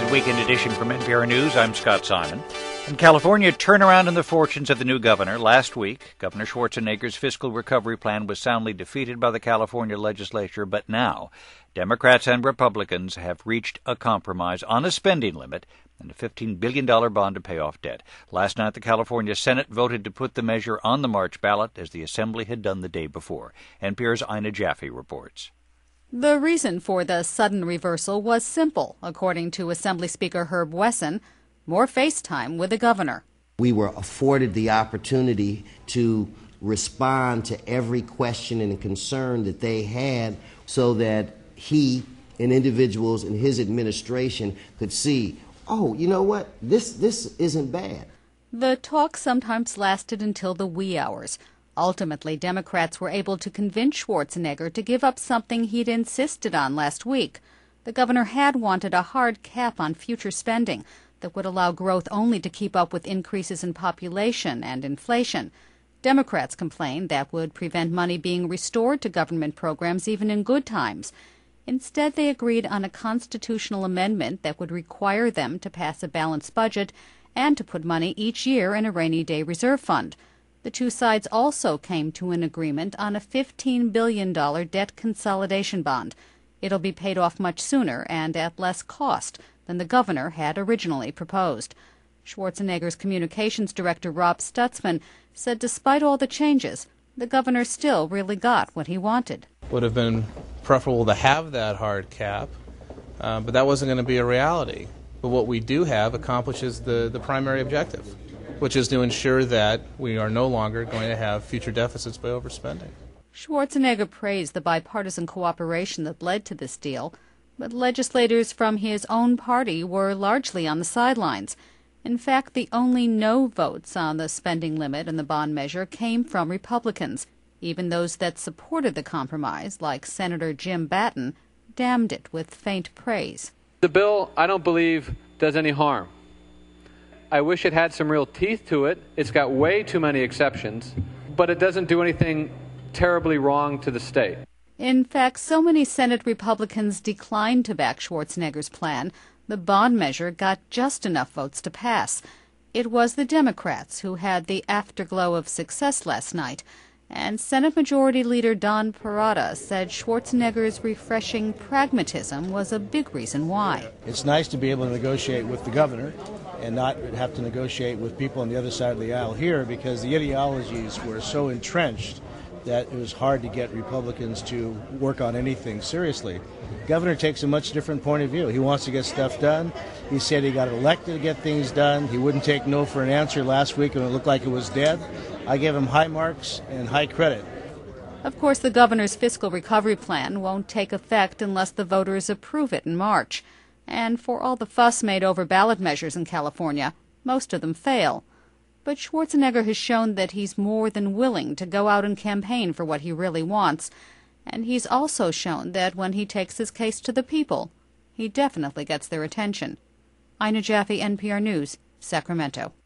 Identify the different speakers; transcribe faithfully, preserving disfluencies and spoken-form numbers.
Speaker 1: weekend edition from N P R News. I'm Scott Simon. In California, turnaround in the fortunes of the new governor. Last week, Governor Schwarzenegger's fiscal recovery plan was soundly defeated by the California legislature, but now Democrats and Republicans have reached a compromise on a spending limit and a fifteen billion dollars bond to pay off debt. Last night, the California Senate voted to put the measure on the March ballot, as the Assembly had done the day before. N P R's Ina Jaffe reports.
Speaker 2: The reason for the sudden reversal was simple, according to Assembly Speaker Herb Wesson: more face time with the governor.
Speaker 3: We were afforded the opportunity to respond to every question and concern that they had so that he and individuals in his administration could see, oh, you know what, this, this isn't bad.
Speaker 2: The talk sometimes lasted until the wee hours. Ultimately, Democrats were able to convince Schwarzenegger to give up something he'd insisted on last week. The governor had wanted a hard cap on future spending that would allow growth only to keep up with increases in population and inflation. Democrats complained that would prevent money being restored to government programs even in good times. Instead, they agreed on a constitutional amendment that would require them to pass a balanced budget and to put money each year in a rainy day reserve fund. The two sides also came to an agreement on a fifteen billion dollars debt consolidation bond. It'll be paid off much sooner and at less cost than the governor had originally proposed. Schwarzenegger's communications director, Rob Stutzman, said despite all the changes, the governor still really got what he wanted.
Speaker 4: Would have been preferable to have that hard cap, uh, but that wasn't going to be a reality. But what we do have accomplishes the, the primary objective, which is to ensure that we are no longer going to have future deficits by overspending.
Speaker 2: Schwarzenegger praised the bipartisan cooperation that led to this deal, but legislators from his own party were largely on the sidelines. In fact, the only no votes on the spending limit and the bond measure came from Republicans. Even those that supported the compromise, like Senator Jim Batten, damned it with faint praise.
Speaker 5: The bill, I don't believe, does any harm. I wish it had some real teeth to it. It's got way too many exceptions, but it doesn't do anything terribly wrong to the state.
Speaker 2: In fact, so many Senate Republicans declined to back Schwarzenegger's plan, the bond measure got just enough votes to pass. It was the Democrats who had the afterglow of success last night, and Senate Majority Leader Don Parada said Schwarzenegger's refreshing pragmatism was a big reason why.
Speaker 6: It's nice to be able to negotiate with the governor and not have to negotiate with people on the other side of the aisle here, because the ideologies were so entrenched that it was hard to get Republicans to work on anything seriously. The governor takes a much different point of view. He wants to get stuff done. He said he got elected to get things done. He wouldn't take no for an answer last week when it looked like it was dead. I gave him high marks and high credit.
Speaker 2: Of course, the governor's fiscal recovery plan won't take effect unless the voters approve it in March. And for all the fuss made over ballot measures in California, most of them fail. But Schwarzenegger has shown that he's more than willing to go out and campaign for what he really wants. And he's also shown that when he takes his case to the people, he definitely gets their attention. Ina Jaffe, N P R News, Sacramento.